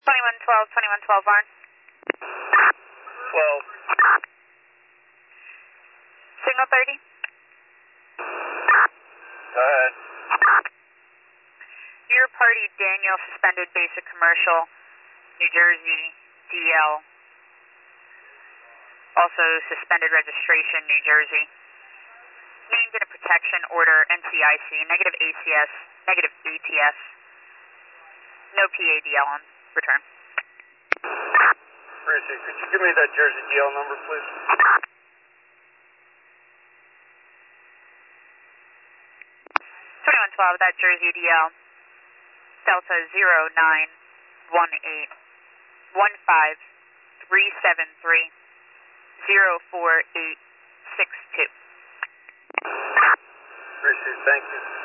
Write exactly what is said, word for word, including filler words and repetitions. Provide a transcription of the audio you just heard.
twenty-one twelve, twenty-one twelve, Barn. twelve. Signal thirty. Go ahead. Your party, Daniel, suspended basic commercial, New Jersey, D L. Also suspended registration, New Jersey. Named in a protection order, N C I C, negative A C S, negative A T S. No P A D L on return. Appreciate it. Could you give me that Jersey D L number, please? twenty-one twelve, that Jersey D L. Delta zero nine one eight one five three seven three zero four eight six two. Appreciate it. Thank you.